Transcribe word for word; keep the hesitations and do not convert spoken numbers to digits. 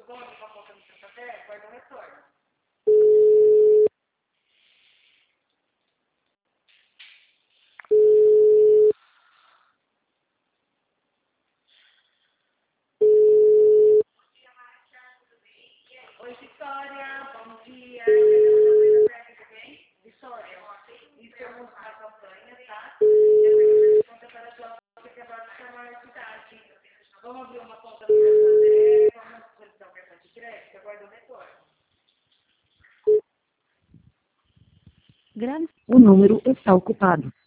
Oi, Vitória, bom dia. Tudo bem? Vitória, isso é uma campanha, tá? Eu conta para a sua que agora está na cidade. Vamos abrir uma conta no Santander, vamos solicitar um cartão de crédito, aguarda o retorno. O número está ocupado.